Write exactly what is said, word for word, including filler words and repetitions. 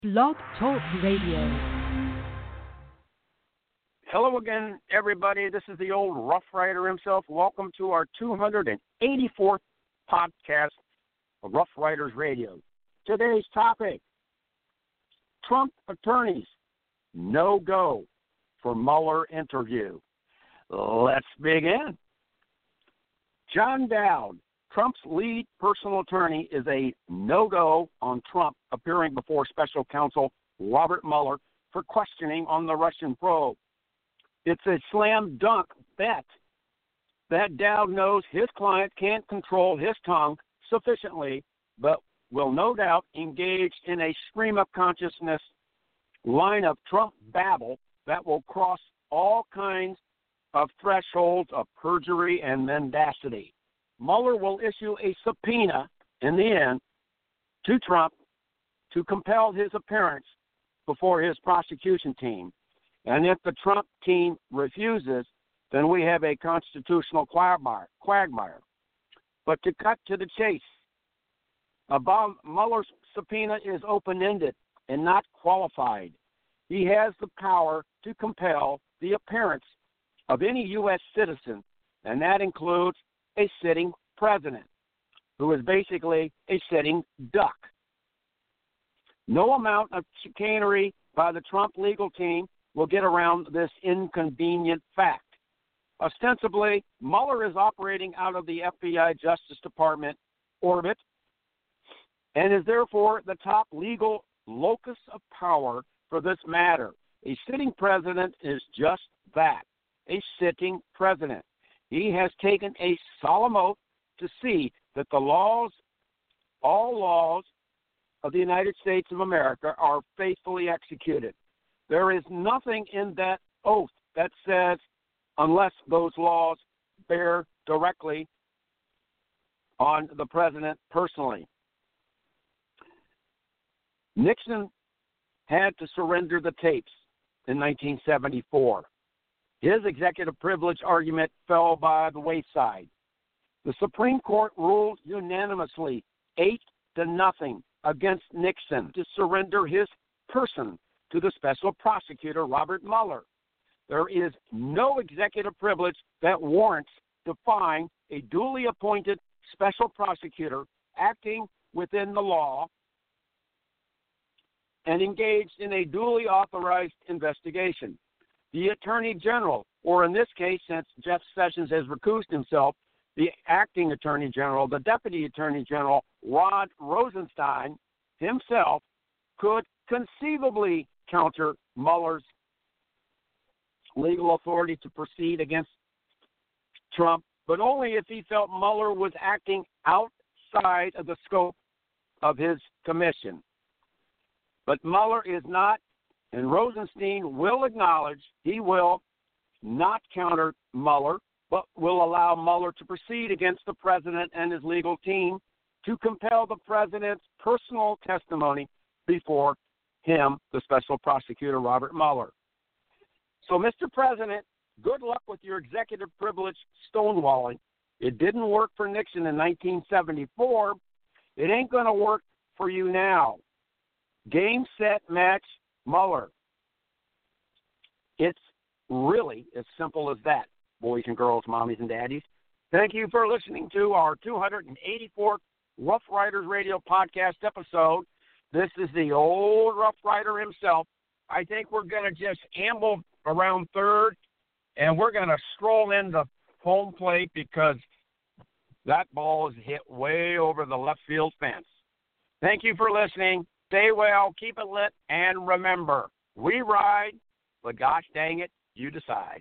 Blog Talk Radio. Hello again, everybody. This is the old Rough Rider himself. Welcome to our two hundred eighty-fourth podcast of Rough Riders Radio. Today's topic, Trump attorneys, no-go for Mueller interview. Let's begin. John Dowd, Trump's lead personal attorney, is a no-go on Trump appearing before special counsel Robert Mueller for questioning on the Russian probe. It's a slam dunk bet that Dowd knows his client can't control his tongue sufficiently, but will no doubt engage in a stream of consciousness line of Trump babble that will cross all kinds of thresholds of perjury and mendacity. Mueller will issue a subpoena in the end to Trump to compel his appearance before his prosecution team. And if the Trump team refuses, then we have a constitutional quagmire. But to cut to the chase, above Mueller's subpoena is open-ended and not qualified. He has the power to compel the appearance of any U S citizen, and that includes a sitting president, who is basically a sitting duck. No amount of chicanery by the Trump legal team will get around this inconvenient fact. Ostensibly, Mueller is operating out of the F B I Justice Department orbit and is therefore the top legal locus of power for this matter. A sitting president is just that, a sitting president. He has taken a solemn oath to see that the laws, all laws of the United States of America are faithfully executed. There is nothing in that oath that says, unless those laws bear directly on the president personally. Nixon had to surrender the tapes in nineteen seventy-four. His executive privilege argument fell by the wayside. The Supreme Court ruled unanimously, eight to nothing, against Nixon to surrender his person to the special prosecutor, Robert Mueller. There is no executive privilege that warrants defying a duly appointed special prosecutor acting within the law and engaged in a duly authorized investigation. The Attorney General, or in this case, since Jeff Sessions has recused himself, the acting Attorney General, the Deputy Attorney General, Rod Rosenstein himself, could conceivably counter Mueller's legal authority to proceed against Trump, but only if he felt Mueller was acting outside of the scope of his commission. But Mueller is not, and Rosenstein will acknowledge he will not counter Mueller, but will allow Mueller to proceed against the president and his legal team to compel the president's personal testimony before him, the special prosecutor, Robert Mueller. So, Mister President, good luck with your executive privilege stonewalling. It didn't work for Nixon in nineteen seventy-four. It ain't going to work for you now. Game, set, match, Mueller. It's really as simple as that, boys and girls, mommies and daddies. Thank you for listening to our two hundred eighty-fourth Rough Riders Radio podcast episode. This is the old Rough Rider himself. I think we're going to just amble around third, and we're going to stroll into home plate because that ball is hit way over the left field fence. Thank you for listening. Stay well, keep it lit, and remember, we ride, but gosh dang it, you decide.